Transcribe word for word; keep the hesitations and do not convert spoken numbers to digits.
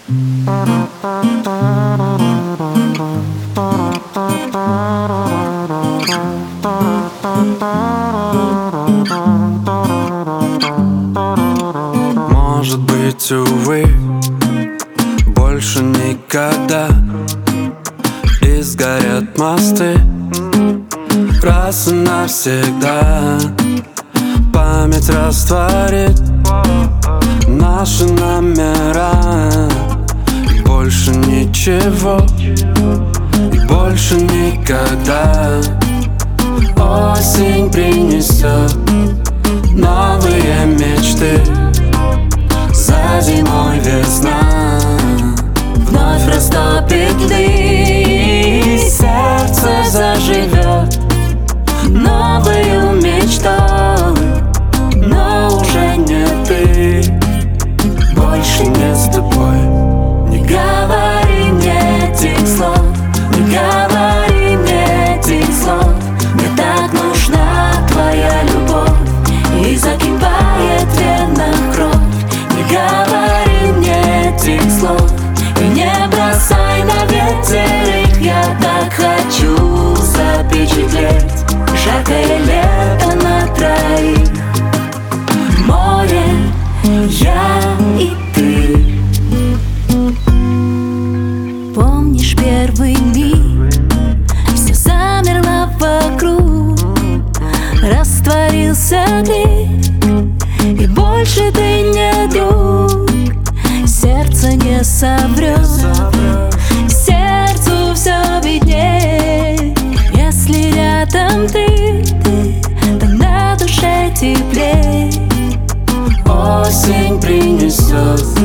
Может быть, увы, больше никогда и сгорят мосты раз и навсегда. Память растворит наши номера. И больше ничего, и больше никогда. Осень принесет новые мечты. За зимой весна вновь растопит льды. Сердце заживет новою мечтой, но уже не ты, больше не с тобой. Не говори мне этих слов, не говори мне этих слов. Мне так нужна твоя любовь, и закипает в венах кровь. Не говори мне этих слов, и не бросай на ветер их. Я так хочу запечатлеть жаркое лето на троих. Море, я и ты. Помнишь первый миг? Все замерло вокруг, растворился крик, и больше ты не друг. Сердце не соврет, сердцу все видней. Если рядом ты, ты, то на душе теплей. Осень принесет